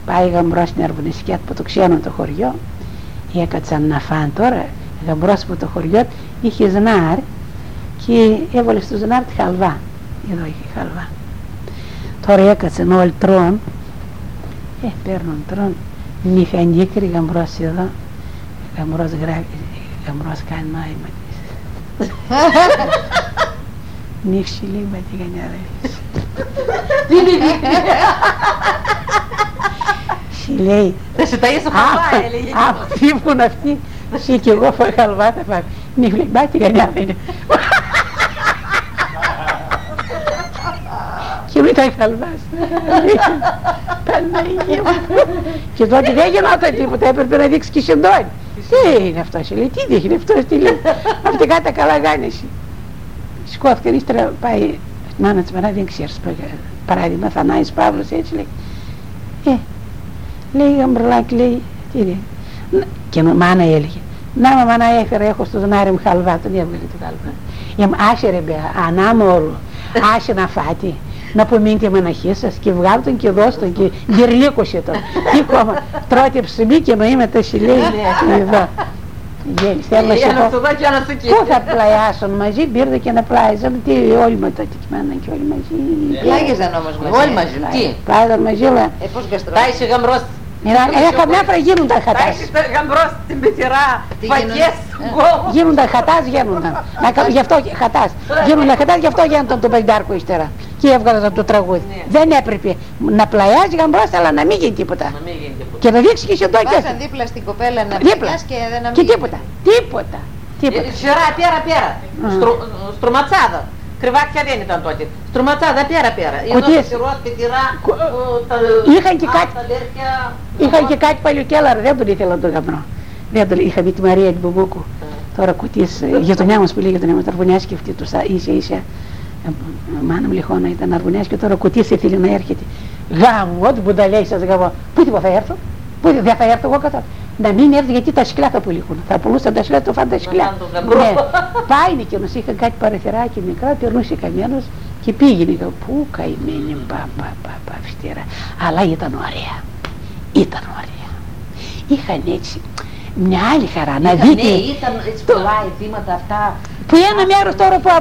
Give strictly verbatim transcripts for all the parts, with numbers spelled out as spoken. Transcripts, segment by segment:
Πάει γαμπρός στην Αρβουνισκιά από το ξένο το χωριό, έκατσαν να φάνε τώρα. Γαμπρός από το χωριό είχε ζνάρ και έβαλε στο ζνάρ τη χαλβά. Εδώ είχε χαλβά. Τώρα έκατσαν όλοι τρών. Ε, παίρνουν τρών. Νύφη ανήκρη γαμπρός εδώ. Γαμπρός γράφει. Γαμπρός κάνει νόημα. Νύφη λέει μπατηγανιά ρε. Σι λέει. Δεν σε ταΐσω χαλβά έλεγε. Α, φύγουν αυτοί. Σι και εγώ χαλβά θα φάμε. Νύφη λέει μπατηγανιά δεν είναι. Και μην ήταν χαλβάς. Παναγία μου. Και τότε δεν γινόταν τίποτα, έπρεπε να δείξει και σεντόνι. Τι είναι αυτός, λέει, τι δείχνει αυτός, τι λέει. Αυτή κάτα καλά γάνεση. Σκόθηκαν ύστερα πάει η μάνα της μάνα, δεν ξέρεις παράδειγμα, Θανάης Παύλος, έτσι λέει. Ε, λέει γαμπρολάκι, λέει, τι λέει. Και μάνα έλεγε, να μα μάνα έφερα, έχω στο ζωνάρι μου χαλβά, τον έβγαλε το χαλβά. Άσε ρε μπε, ανάμε όλο, άσε να φάτε. Να απομείνετε μοναχή σας και βγάλτε τον και δώστε τον και γυρλίκωσε τον. Τι κόμμα, τρώτε ψημί και νοήματα λέει εδώ. Γέλης, θέλω να σου πω, πού θα πλαϊάσουν μαζί, μπήρδε και να πλάιζαν, τι όλοι με τότε κοιμάναν και όλοι μαζί. Πλάγιζαν όμως μαζί. Όλοι μαζί, τι. Πλάγιζαν μαζί, αλλά... Ε, πώς γαστρώνει. Τάισε γαμπρός. Ε, καμιά φορά γίνονταν χατάς. Τάισε γαμπρός στην πεθερά, φακές, γκόμους. Γίνονταν χατάς, γίνονταν. Γι' αυτό χατάς. Γίνονταν χατάς, γι' αυτό γίνονταν το πεντάρκο ύστερα. Και έβγαλαν το τραγούδι. Δεν έπρεπε να πλαϊάζει γαμπρός, αλλά να μην γίνει τίποτα. Και να δείξει και σεντό και Πάσαν δίπλα στην κοπέλα να πλαγιάς και δεν να μην γίνει. Και τίποτα. Τίποτα. Σειρά, πέρα, πέρα. Στρωματσάδα. Κρυβάκια δεν ήταν τότε. Στρωματσάδα, πέρα, πέρα. Κουτίες. Είχαν και κάτι. Είχαν και κάτι παλιοκέλα, δεν τον ήθελαν τον γαμπρό. Δεν τον είχα δει τη Μαρία την Μπουμπούκου. Τώρα κουτίες, γειτονιά μας που λέει γειτονιά μας, Αρβουνιάς και αυτή τους ίσια ίσια. Μάνα μου λιχώνα ήταν Αρβουνιάς και τώρα κουτίες ήθελε να έρχεται. Γάμου, ό,τι που τα λέει σας γάμου. Πού τίποτα θα έρθω, πού δεν θα έρθω εγώ κατά. Να μην έρθει γιατί τα σκυλιά θα πουλήσουν. Θα πουλούσαν τα σκυλιά, το φάνε τα σκυλιά. Ναι. Πάει εκείνος, είχα κάτι παραθυράκι μικρά, περνούσε καμένος και πήγαινε. Πού καημένη, πα, πα, πα, πα, αυστηρά. Αλλά ήταν ωραία. Ήταν ωραία. Είχαν έτσι μια άλλη χαρά να δείτε. Ναι, ήταν έτσι πολλά ειδήματα αυτά. Που ένα μέρος τώρα που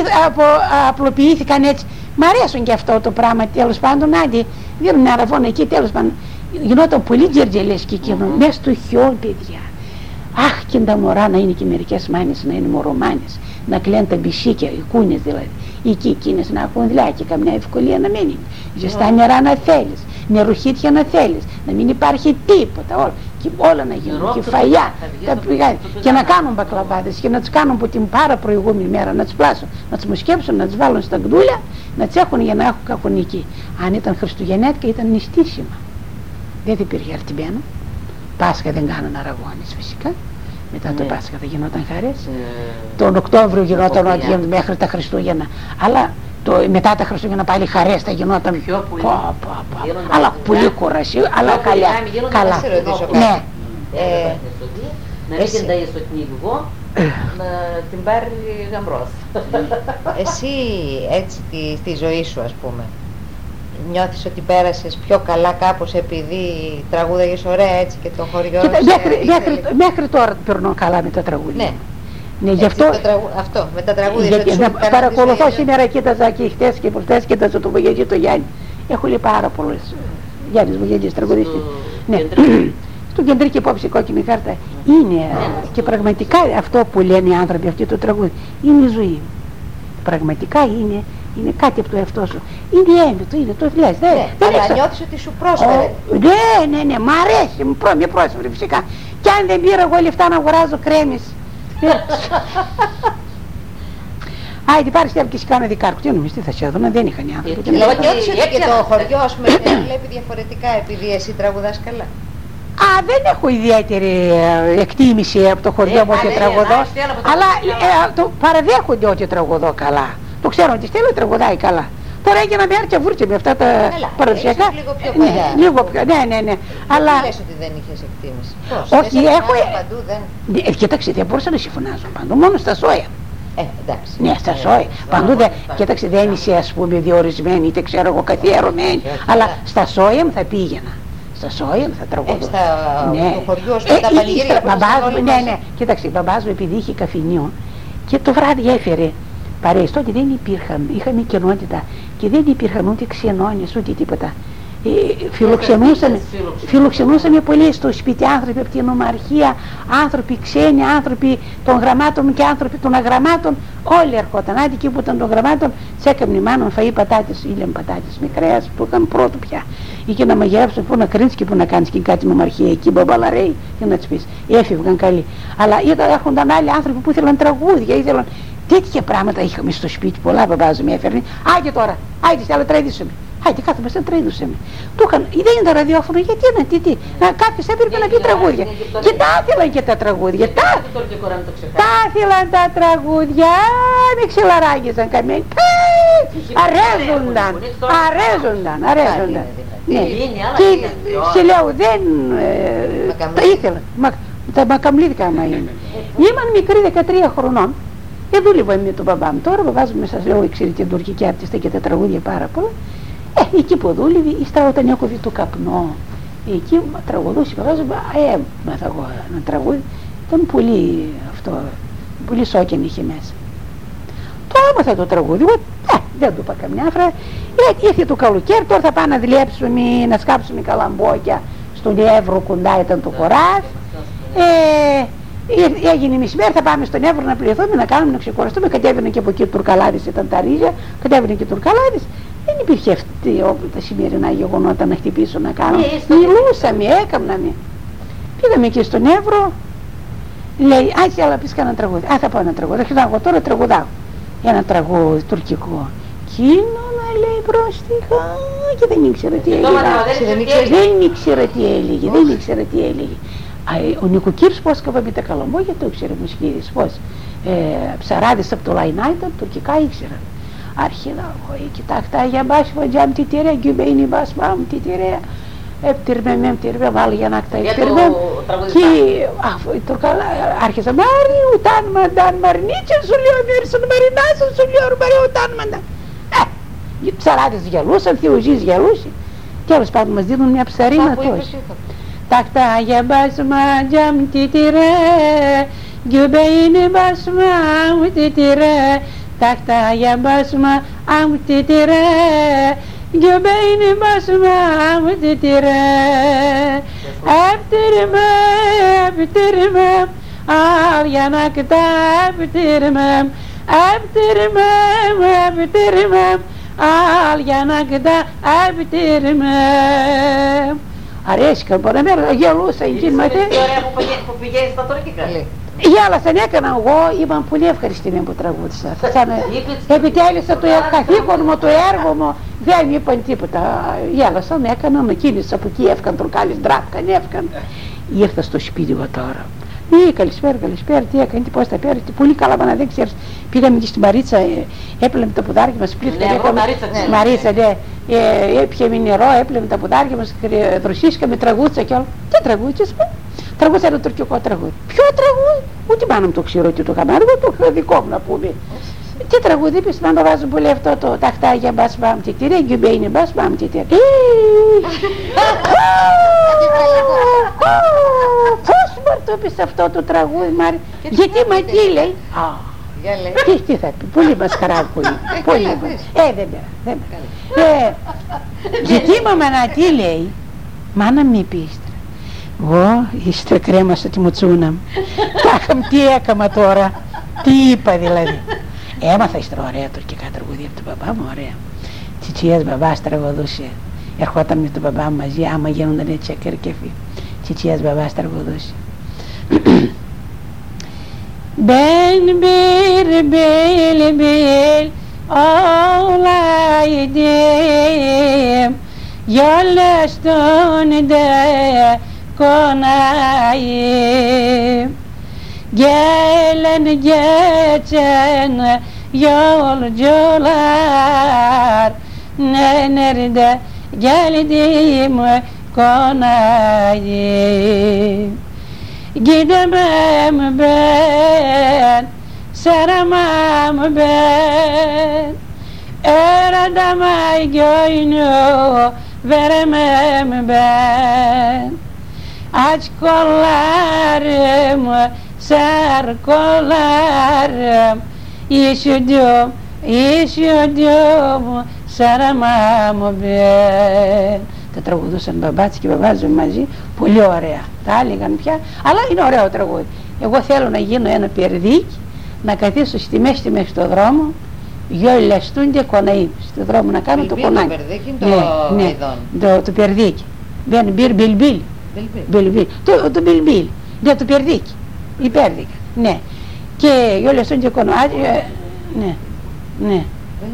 απλοποιήθηκαν έτσι. Μ' αρέσουν και αυτό το πράγμα τέλος πάντων. Άντε, δίνουν μια ραβόνα εκεί τέλος πάντων. Γινόταν πολύ τζερτζελέσκι εκείνο, mm-hmm. μέσα στο χιόν παιδιά. Αχ, και τα μωρά να είναι και μερικές μάνες να είναι μωρομάνες, να κλαίνουν τα μπισίκια, οι κούνες δηλαδή, εκεί εκείνες να έχουν δουλειά καμιά ευκολία να μην είναι. Ζεστά mm-hmm. νερά να θέλεις, νεροχύτια να θέλεις, να μην υπάρχει τίποτα, όλα, και όλα να γίνουν, και φαγιά, τα πηγάδια, και να κάνουν μπακλαβάδες και να τις κάνουν από την πάρα προηγούμενη μέρα, να τις πλάσουν, να τις μουσκέψουν, να τις βάλουν στα γδούλια, να τις έχουν για να έχουν καχωνική. Αν ήταν Χριστουγεννιάτικα ήταν νηστίσιμα. Δεν υπήρχε αρτιμένο. Πάσχα δεν κάνανε αραγώνες φυσικά. Μετά ναι. το Πάσχα θα γινόταν χαρές. Ε, Τον Οκτώβριο γινόταν ό,τι γίνεται μέχρι τα Χριστούγεννα. Αλλά το, μετά τα Χριστούγεννα πάλι χαρές θα γινόταν. Πιο πολύ. Πα, πα, πα. Αλλά πολύ κουρασί, αλλά καλά. καλά. Ναι. Ε, να μην την ταΐσω την εγώ, να την πάρει γαμπρός. Εσύ έτσι τη, στη ζωή σου ας πούμε, νιώθεις ότι πέρασες πιο καλά κάπως επειδή τραγούδαγες ωραία έτσι και το χωριό Κοίτα, σε, μέχρι, μέχρι, μέχρι τώρα περνώ καλά με τα τραγούδια. Ναι. Ναι, γι' αυτό, τραγου... αυτό, με τα τραγούδια γιατί, να, παρακολουθώ σήμερα, κοίταζα και χτες και προχτές, κοίταζα το Βουγενή, το Γιάννη. Έχω λέει πάρα πολλές. Γιάννης Βουγενής, τραγουδίστης. Ναι. Στο κεντρική υπόψη κόκκινη κάρτα είναι και πραγματικά αυτό που λένε οι άνθρωποι αυτοί το τραγούδι είναι η ζωή. Πραγματικά είναι. Είναι κάτι από το εαυτό σου. Είναι έμβητο, είναι το λες. Ναι, ναι, αλλά έξω. Νιώθεις ότι σου πρόσφερε. Ο, ναι, ναι, ναι, μ' αρέσει, μου πρό, πρόσφερε φυσικά. Κι αν δεν πήρα εγώ λεφτά να αγοράζω κρέμες. Άιντε πάρεις και εσύ κάνω δικάρκου. Τι νομίζεις, τι θα σε έδωνα, δεν είχαν οι άνθρωποι. Νιώθεις ότι και το χωριό ας πούμε βλέπει διαφορετικά επειδή εσύ τραγουδάς καλά. Α, δεν έχω ιδιαίτερη εκτίμηση από το χωριό μου ότι τραγουδώ. Αλλά παραδέχονται ότι τραγουδώ καλά. Το ξέρω ότι Στέλλα τραγουδάει καλά. Τώρα έγινα με άρτια βούρτια με αυτά τα παραδοσιακά. Λίγο πιο παλιά. Ναι, λίγο πιο, ναι, ναι, ναι. Αλλά... Δεν λες ότι δεν είχες εκτίμηση. Πώς, όχι, έχω... Παντού, δεν... Ε, κοίταξε, δεν μπορούσα να συμφωνάζω παντού, μόνο στα σόια. Ε, εντάξει. Ναι, στα σόια. Παντού δεν... Κοίταξε, δεν είσαι ας πούμε διορισμένη, είτε ξέρω εγώ καθιερωμένη. Αλλά στα σόια μου θα πήγαινα. στα Σόιλ θα τραγουδούσα. Στα ναι. του χωριού, στα ε, πανηγύρια που μπαμπάς, ναι, ναι, κοίταξε, μπαμπάς μου επειδή είχε καφενείο και το βράδυ έφερε παρέες. Τότε δεν υπήρχαν, είχαμε κοινότητα και δεν υπήρχαν ούτε ξενώνες ούτε τίποτα. Ε, φιλοξενούσαμε, φιλοξενούσαμε πολύ στο σπίτι άνθρωποι από την ομαρχία, άνθρωποι ξένοι, άνθρωποι των γραμμάτων και άνθρωποι των αγραμμάτων, όλοι ερχόταν. Άντε εκεί που ήταν των γραμμάτων, τσέκαμνη μάνον φαΐ πατάτες, ήλιαν πατάτες μικρές που είχαν πρώτο πια. Ή και να μαγειρέψουν, που να κρίνεις και που να κάνεις και κάτι με ομαρχία εκεί, μπαμπαλαρέι, και να τις πεις. Έφευγαν καλοί. Αλλά έρχονταν άλλοι άνθρωποι που ήθελαν τραγούδια, ήθελαν τέτοια πράγματα. Είχαμε στο σπίτι, πολλά μπαμπάζου με έφερνε. Άγιε τώρα, άγιε, αλλά τρέδισαμε. Άιτε κάθομαι σαν τρέδουσαμε. Του είχαν, δεν είναι το ραδιόφωνο, γιατί να τι, τι. Να κάποιος έπρεπε να πει τραγούδια. Και τα ήθελαν και τα τραγούδια. Τα ήθελαν τα τραγούδια, με ξελαράγγιζαν καμία. Αρέζονταν, αρέζονταν, αρέζονταν. Και σε λέω δεν τα ήθελαν. Τα μακαμλίδικα άμα είναι. Ήμουν μικρή δεκατρία χρονών. Και δούλευα με τον μπαμπά μου. Τώρα ο μπαμπάς μου, σας λέω, ξέρετε την τουρκική αρτιστά και τα τραγούδια πάρα πολλά. Ε, εκεί που δούλευε, ύστερα όταν έκοβε το καπνό, εκεί τραγουδούσε, βγάζομαι, ε, μάθα εγώ ένα τραγούδι, ήταν πολύ αυτό, πολύ σόκεν είχε μέσα. Το άμαθα το τραγούδι, εγώ, ε, δεν το είπα καμιά φράση, ε, ήρθε το καλοκαίρι, τώρα θα πάμε να δουλέψουμε, να σκάψουμε καλαμπόκια, στον Εύρο κοντά ήταν το χωράφι, ε, έγινε μεσημέρι, θα πάμε στον Εύρο να πληθούμε, να κάνουμε, να ξεκουραστούμε, κατέβαινε και από εκεί Τουρκαλάδης, ήταν τα ρίζια, κατέβαινε και Τουρκαλάδης. Δεν υπήρχε αυτή όπου τα σημερινά γεγονότα να χτυπήσω να κάνω. Ε, μιλούσαμε, έκαναμε. Πήγαμε και στον Εύρο, λέει, άχι αλλά πεις κανένα τραγούδι. Α, θα πάω ένα τραγούδι, αρχίζω εγώ τώρα τραγουδάω. Ένα τραγούδι τουρκικό. Κίνωνα λέει μπροστιχά και δεν ήξερα τι έλεγε. Δεν ήξερα τι έλεγε, δεν ήξερα τι έλεγε. Ο νοικοκύρης πώς καβα με τα καλαμπόκια, το ήξερε μουσικήρης πώς. Ψαράδες από το Λαϊνά ήταν, τουρκικά ήξερα. Αρχίδα, εγώ κοιτάξτε, για μπας βαντζάμ τη τυρέ, γκυμπέινι μπας μάμ τη τυρέ, επτυρμεμέμ τυρμέ, βάλει για νάκτα επτυρμέμ. Και άρχισα, Μάρι, ουτάν μαντάν, μαρνίτσεν σου λέω, μίρσον μαρινάσον σου λέω, ρουμπαρέ, ουτάν μαντάν. Ε, οι ψαράδες γελούσαν, θεοζείς γελούσε. Τέλος πάντων μας δίνουν μια ψαρίνα τόσο. Τάχτα, για μπας βαντζάμ τη τυρέ, γκυμπέινι μπας μάμ τη τυρέ. Τάχτα για μπάσμα αμ τη τυρέ, γκυμπέινι μπάσμα αμ τη τυρέ. Επτυρμέ, επτυρμέ, αλ για να κτά επτυρμέ. Επτυρμέ, επτυρμέ, αλ για να κτά επτυρμέ. Αρέσκαν πολλά μέρα, γελούσα εκεί με αυτή. Είναι η ιστορία που πηγαίνει στα τουρκικά. Γέλασαν, έκανα εγώ, ήμουν πολύ ευχαριστημένη που τραγούδισα. Επιτέλεσα το καθήκον μου, το έργο μου, δεν μου είπαν τίποτα. Γέλασαν, έκαναν, εκείνες από εκεί έφκαν τροκάλες, ντράφκαν, έφκαν. Ήρθα στο σπίτι εγώ τώρα. Ε, καλησπέρα, καλησπέρα, τι έκανε, τι πώς τα πέρα, πολύ καλά μάνα, δεν ξέρεις. Πήγαμε και στη Μαρίτσα, έπλαμε τα πουδάρια μας, πλήθηκαν, Μαρίτσα, ναι, έπιαμε νερό, έπλαμε τα πουδάρια μας, δροσίσκαμε, τραγούδια και όλα. Τι τραγούδιες, τραγούδισα ένα τουρκικό τραγούδι. Ποιο τραγούδι, ούτε πάνω μου το ξέρω τι το καμάρι, το δικό μου να πούμε. Τι τραγούδι είπες, να το βάζω πολύ αυτό το ταχτάγια μπας μπαμ τι τυρέ, γκυμπέινι μπας μπαμ τι τυρέ. Πώς μου το είπες αυτό το τραγούδι, Μάρη, γιατί μα τι λέει. Τι, τι θα πει, πολύ μας χαρά πολύ, πολύ μας. Ε, δεν πέρα, δεν πέρα. Γιατί μαμά τι λέει, μάνα μη πεις. Εγώ ύστερα κρέμασα τη μουτσούνα μου. Τάχαμ τι έκαμα τώρα, τι είπα δηλαδή. Έμαθα ύστερα ωραία τουρκικά τραγούδια από τον μπαμπά μου, ωραία. Τσιτσιές μπαμπάς τραγουδούσε. Ερχόταν με τον μπαμπά μου μαζί, άμα γίνονταν έτσι ακερκεφή. Τσιτσιές μπαμπάς τραγουδούσε. Μπεν μπιρ μπιλ μπιλ olaydım yol üstünde konayım. Gelen geçen yolcular ne nerede geldim konayım. Gidemem ben, saramam ben, Eredemey göynü βέρε με μπεν. Açkolarım, sarkolarım, üşüdüm, üşüdüm, saramam ben. Τα τραγουδούσαν μπαμπάτσι και μπαμπάζοι μαζί, πολύ ωραία. Τα έλεγαν πια, αλλά είναι ωραίο τραγούδι. Εγώ θέλω να γίνω ένα περδίκι, να καθίσω στη μέση μέση στο δρόμο, γιολιαστούνται κοναΐμ, στο δρόμο να κάνω το κονάκι. Το περδίκι, το αηδόν. Το περδίκι. Μπαίνει μπυρ μπιλμπίλ. Μπιλμπίλ. Το, το μπιλμπίλ. Ναι, το περδίκι. Η πέρδικα. Ναι. Και γιολιαστούνται κοναΐμ. Ναι. Ναι.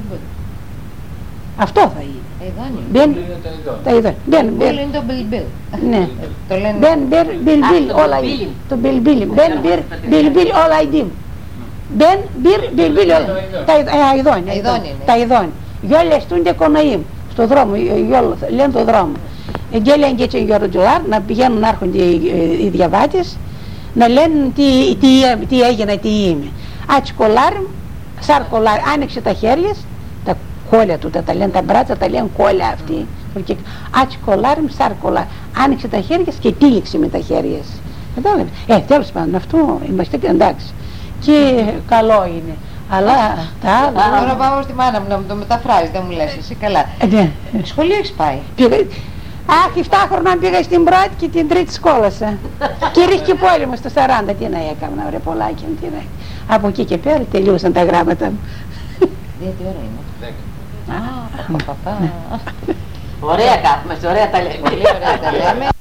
Αυτό θα είναι. Αηδόν. Τα αηδόν. Μπεν, μπεν. Είναι το μπιλμπίλ. Ναι. Το λένε. Μπεν, μπεν, μπιλμπίλ. Όλα είναι. Το μπιλμπίλ. Μπεν, μπυρ, μπιλμπίλ. Όλα είναι. Μπεν, μπυρ, μπιλμπίλ. Τα αηδόν. Τα αηδόν. Γιολιαστούνται κοναΐμ. Στο δρόμο. Λένε το δρόμο. Γέλιαν και έτσι γεροντζουλάρ, να πηγαίνουν να έρχονται οι διαβάτες, να λένε τι, τι, τι έγινε, τι είμαι. Ατσικολάρ, σαρκολάρ, άνοιξε τα χέρια, τα κόλλια του, τα, τα λένε τα μπράτσα, τα λένε κόλλια αυτοί. Ατσικολάρ, σαρκολάρ, άνοιξε τα χέρια και τύλιξε με τα χέρια. Κατάλαβες. Ε, τέλος πάντων, αυτό είμαστε εντάξει. Και καλό είναι. Αλλά τα άλλα... Τώρα πάω στη μάνα μου να μου το μεταφράζει, δεν μου λες εσύ καλά. Σχολείο έχεις πάει? Αχ, εφτά χρόνια πήγα στην πρώτη και την τρίτη σκόλασα. Και ρίχκε πόλεμο στο σαράντα, τι να έκανα, βρε πολλάκι μου, τι να. Από εκεί και πέρα τελείωσαν τα γράμματα μου. Γιατί ώρα είναι? Ωραία κάθομαστε, ωραία τα λέμε. Ωραία τα λέμε.